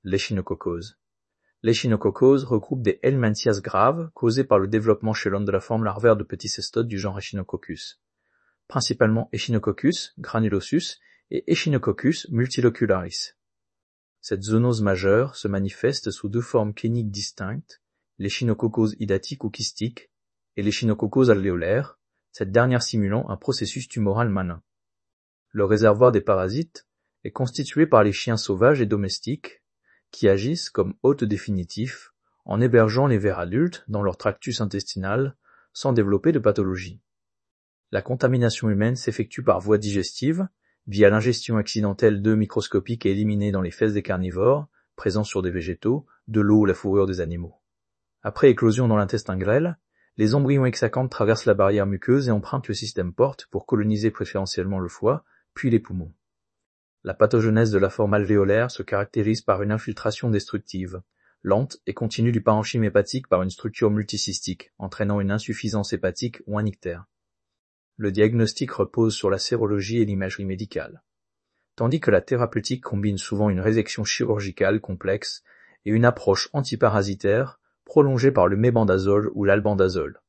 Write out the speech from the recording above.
l'échinococose. L'échinococose regroupe des helminthias graves causées par le développement chez l'homme de la forme larvaire de petits cestodes du genre Echinococcus, principalement Echinococcus granulosus et Echinococcus multilocularis. Cette zoonose majeure se manifeste sous deux formes cliniques distinctes, l'échinococose hydatique ou kystique et l'échinococose alvéolaire, cette dernière simulant un processus tumoral malin. Le réservoir des parasites est constitué par les chiens sauvages et domestiques qui agissent comme hôtes définitifs en hébergeant les vers adultes dans leur tractus intestinal sans développer de pathologie. La contamination humaine s'effectue par voie digestive, via l'ingestion accidentelle d'œufs microscopiques et éliminés dans les fesses des carnivores, présents sur des végétaux, de l'eau ou la fourrure des animaux. Après éclosion dans l'intestin grêle, les embryons hexacantes traversent la barrière muqueuse et empruntent le système porte pour coloniser préférentiellement le foie, puis les poumons. La pathogenèse de la forme alvéolaire se caractérise par une infiltration destructive, lente et continue du parenchyme hépatique par une structure multicystique, entraînant une insuffisance hépatique ou un ictère. Le diagnostic repose sur la sérologie et l'imagerie médicale, tandis que la thérapeutique combine souvent une résection chirurgicale complexe et une approche antiparasitaire prolongée par le mébendazole ou l'albendazole.